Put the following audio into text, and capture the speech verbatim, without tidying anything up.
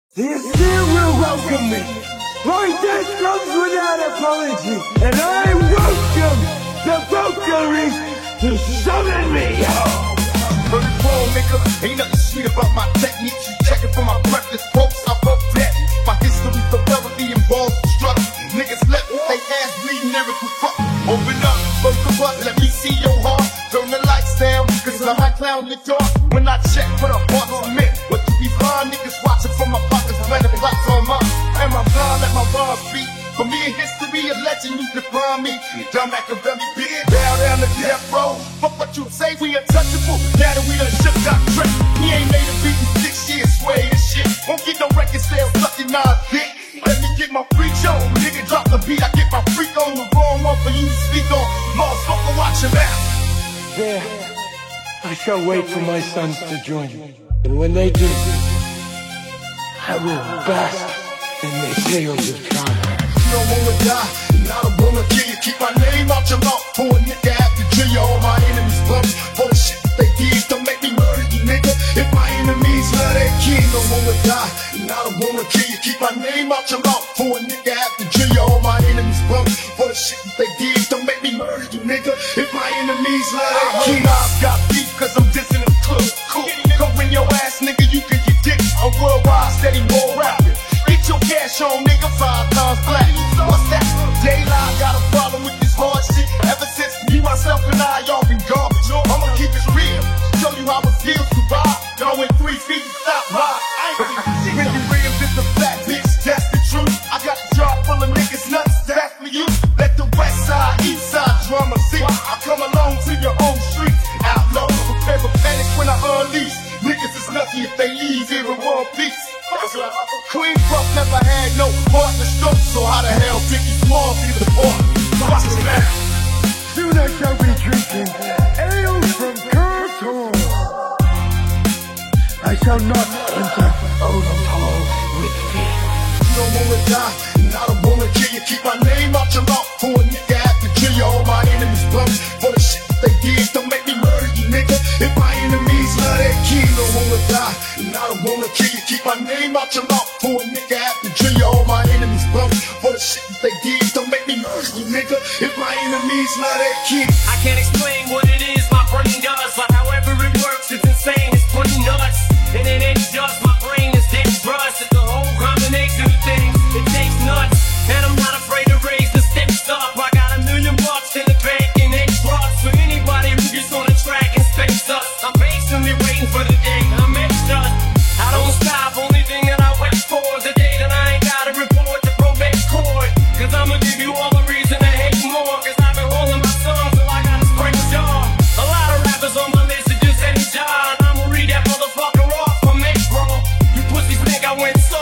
The still will welcome me. My death comes without apology, and I welcome the vocalist to summon me. Heard it wrong, nigga. Ain't nothing sweet about my technique. You checking for my breakfast quotes, I wrote that. My history thoroughly involves struggle. Niggas left with they ass bleeding, lyrical fuck. Open up, vocal up, let me see your heart. Turn the lights down, cause I might clown the dark. When I check for the heart's meant, but you be blind niggas watching from my pockets, planning plots on mine. Am I blind? Let my bars speak. For me in history, a legend, you define me. John Machiavelli, big bow down the death row. Fuck what you say, we untouchable. Now that we done shook Doc Dre, he ain't made a beat in six years, sway and shit. Won't get no record sales, sucking Nas dick. Let me get my freak show, nigga drop the beat, I get my freak on. The wrong one for you to speak on. Motherfucker, watch your mouth. There, I shall wait for my sons to join me, and when they do, I will bask in their tales of triumph. You don't wanna die, and I don't wanna kill you. Keep my name out your mouth, for a nigga have to drill you. All my enemies bumps, for the shit that they did. Don't make me murder you, nigga. If my enemies love that kid, don't wanna die, and I don't wanna kill you. Keep my name out your mouth, for a nigga have to drill you. All my enemies bumps, for the shit that they did. Don't make me murder you, nigga. If my enemies love that kid, I've got beef, cause I'm dissing them cool. Cool, go in your ass, nigga, you can get dick. I'm worldwide, steady, more rapping. Get your cash on, nigga, five times black. What's that? Daylight got a problem with this hard shit. Ever since me, myself, and I, y'all been garbage. I'ma keep it real, show you how it feels to ride. Y'all went three feet and stop ride. When you real, this a fat bitch, that's the truth. I got a jar full of niggas nuts, that's for you. Let the west side, east side drama see. I come along to your own streets. Outlaw, prepare for panic when I unleash. Niggas is lucky if they leave here in one piece. Queen Puff never had no heart to stroke, so how the hell Biggie Smalls be the part? Watch this man. Soon I shall be drinking ale from Kurt's Hall. I shall not enter Odin's Hall with fear. You don't wanna die, and I don't wanna kill you. Keep my name out your mouth, for a nigga have to kill you. All my enemies bumps, for the shit they did. Don't make me murder you, nigga. If my enemies love that kid, don't wanna die, and I don't wanna kill you. Keep my name out your mouth, for a nigga have to drill you. All my enemies bumps, for the shit that they did. Don't make me murder you, nigga. If my enemies love that kid. I can't explain what it is my brain does, but however it works, it's insane, it's pretty nuts. And it ain't just my brain, it's dangerous. It's a whole combination of things, it takes nuts. And I'm not afraid to raise the stakes up. I got a million bucks in the bank and they trust for anybody who gets on the track and space us. I'm patiently waiting for the day I'm extra. I don't stop, only thing that I wait for is the day that I ain't gotta report to probate court. Cause I'ma give you all the reason to hate more. Cause I've been holding my song till I gotta spring a jaw. A lot of rappers on my list are just any job. I'ma read that motherfucker off for me, bro. You pussies think I went so